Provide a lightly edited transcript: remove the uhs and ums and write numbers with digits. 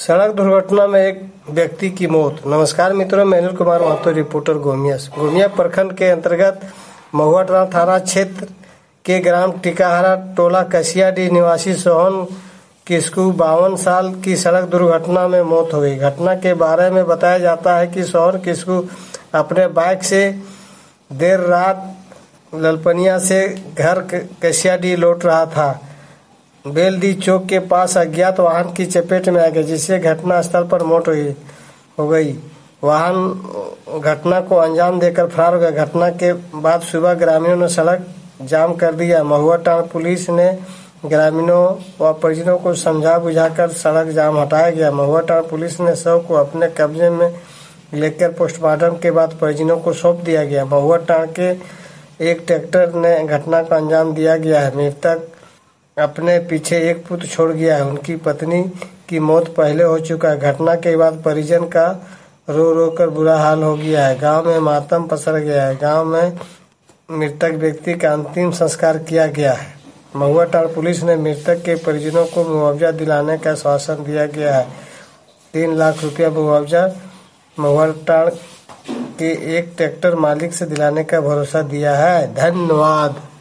सड़क दुर्घटना में एक व्यक्ति की मौत। नमस्कार मित्रों, मैं अनिल कुमार महतो, रिपोर्टर गोमिया से। गोमिया प्रखंड के अंतर्गत महुआटांड़ थाना क्षेत्र के ग्राम टिकाहरा टोला कसियाडीह निवासी सोहन किस्कू 52 साल की सड़क दुर्घटना में मौत हो गई। घटना के बारे में बताया जाता है कि सोहन किस्कू अपने बाइक से देर रात ललपनिया से घर कसियाडीह लौट रहा था। बेलदी चौक के पास अज्ञात वाहन की चपेट में आ गया, जिससे घटना स्थल पर मौत हो गई। वाहन घटना को अंजाम देकर फरार हो गया। घटना के बाद सुबह ग्रामीणों ने सड़क जाम कर दिया। महुआटांड़ पुलिस ने ग्रामीणों व परिजनों को समझा बुझाकर सड़क जाम हटाया गया। महुआटांड़ पुलिस ने शव को अपने कब्जे में लेकर पोस्टमार्टम के बाद परिजनों को सौंप दिया गया। महुआटांड़ के एक ट्रैक्टर ने घटना का अंजाम दिया गया है। मृतक अपने पीछे एक पुत्र छोड़ गया है। उनकी पत्नी की मौत पहले हो चुका है। घटना के बाद परिजन का रो रो कर बुरा हाल हो गया है। गांव में मातम पसर गया है। गांव में मृतक व्यक्ति का अंतिम संस्कार किया गया है। महुआटांड़ पुलिस ने मृतक के परिजनों को मुआवजा दिलाने का आश्वासन दिया गया है। 3 लाख रुपया मुआवजा महुआटांड़ के एक ट्रैक्टर मालिक से दिलाने का भरोसा दिया है। धन्यवाद।